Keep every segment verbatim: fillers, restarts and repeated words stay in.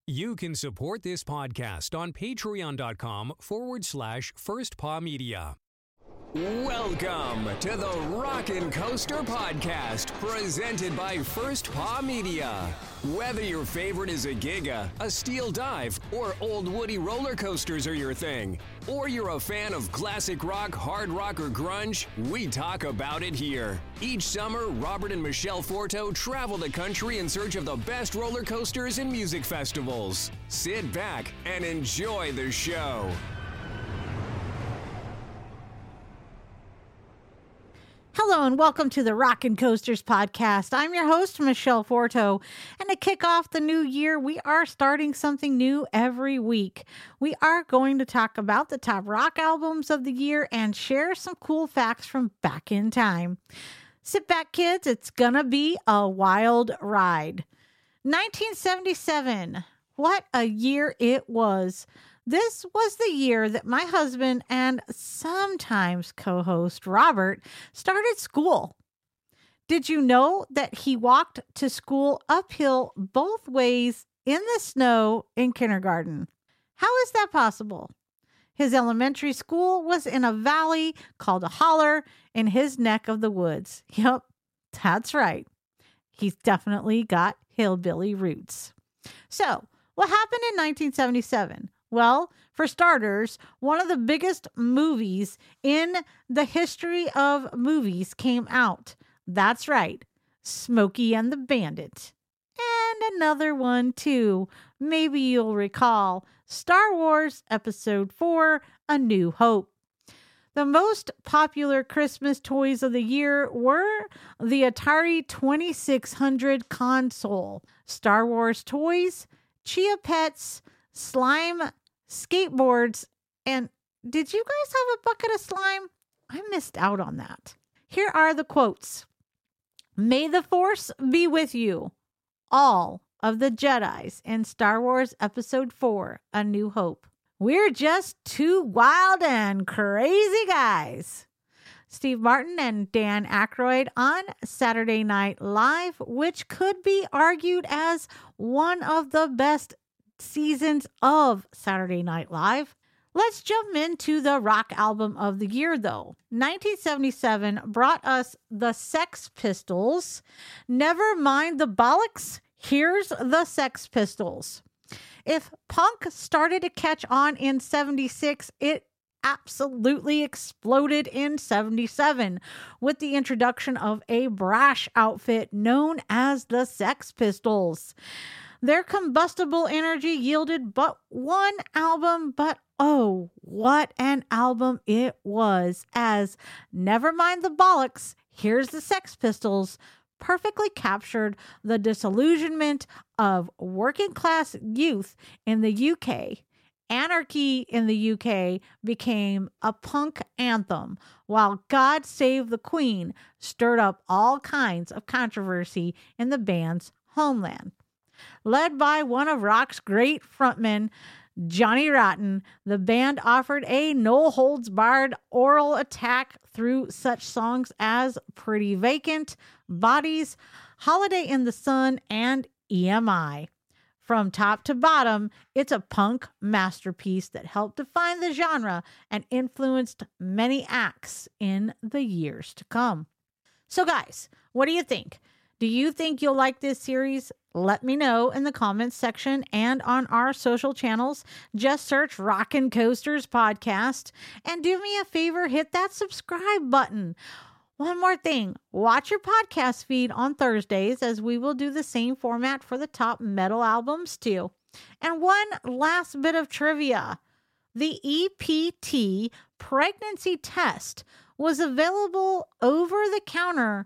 You can support this podcast on patreon.com forward slash First Paw Media. Welcome to the Rockin' Coaster Podcast, presented by First Paw Media. Whether your favorite is a Giga, a Steel Dive, or old Woody roller coasters are your thing, or you're a fan of classic rock, hard rock, or grunge, we talk about it here. Each summer, Robert and Michelle Forto travel the country in search of the best roller coasters and music festivals. Sit back and enjoy the show. Hello and welcome to the Rockin' Coasters Podcast. I'm your host, Michelle Forto. And to kick off the new year, we are starting something new every week. We are going to talk about the top rock albums of the year and share some cool facts from back in time. Sit back, kids. It's gonna be a wild ride. nineteen seventy-seven. What a year it was. This was the year that my husband and sometimes co-host Robert started school. Did you know that he walked to school uphill both ways in the snow in kindergarten? How is that possible? His elementary school was in a valley called a holler in his neck of the woods. Yep, that's right. He's definitely got hillbilly roots. So, what happened in nineteen seventy-seven? Well, for starters, one of the biggest movies in the history of movies came out. That's right, Smokey and the Bandit. And another one, too. Maybe you'll recall Star Wars Episode four, A New Hope. The most popular Christmas toys of the year were the Atari twenty-six hundred console, Star Wars toys, Chia Pets, slime, skateboards, and did you guys have a bucket of slime? I missed out on that. Here are the quotes. May the Force be with you. All of the Jedis in Star Wars Episode four, A New Hope. We're just two wild and crazy guys. Steve Martin and Dan Aykroyd on Saturday Night Live, which could be argued as one of the best seasons of Saturday Night Live. Let's jump into the rock album of the year, though. nineteen seventy-seven brought us the Sex Pistols. Never mind the bollocks, here's the Sex Pistols. If punk started to catch on in seventy-six, it absolutely exploded in seventy-seven with the introduction of a brash outfit known as the Sex Pistols. Their combustible energy yielded but one album, but oh, what an album it was, as Never Mind the Bollocks, Here's the Sex Pistols perfectly captured the disillusionment of working class youth in the U K. Anarchy in the U K became a punk anthem, while God Save the Queen stirred up all kinds of controversy in the band's homeland. Led by one of rock's great frontmen, Johnny Rotten, the band offered a no-holds-barred oral attack through such songs as Pretty Vacant, Bodies, Holiday in the Sun, and E M I. From top to bottom, it's a punk masterpiece that helped define the genre and influenced many acts in the years to come. So guys, what do you think? Do you think you'll like this series? Let me know in the comments section and on our social channels. Just search Rockin' Coasters Podcast. And do me a favor, hit that subscribe button. One more thing, watch your podcast feed on Thursdays, as we will do the same format for the top metal albums too. And one last bit of trivia. The E P T pregnancy test was available over the counter.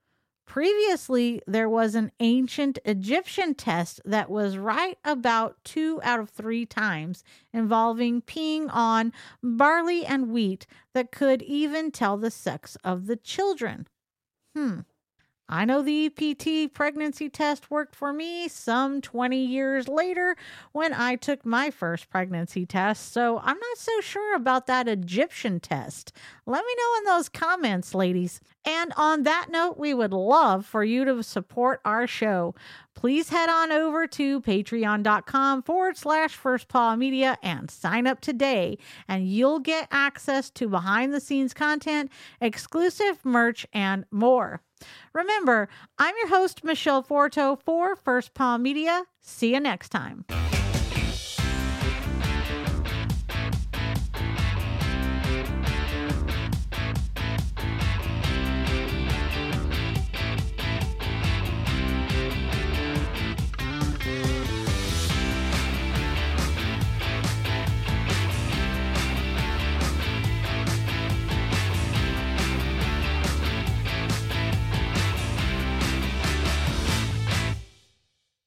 Previously, there was an ancient Egyptian test that was right about two out of three times, involving peeing on barley and wheat that could even tell the sex of the children. Hmm. I know the E P T pregnancy test worked for me some twenty years later when I took my first pregnancy test, so I'm not so sure about that Egyptian test. Let me know in those comments, ladies. And on that note, we would love for you to support our show please head on over to patreon.com forward slash First Paw Media and sign up today, and you'll get access to behind the scenes content, exclusive merch, and more. Remember, I'm your host, Michelle Forto for First Paw Media. See you next time.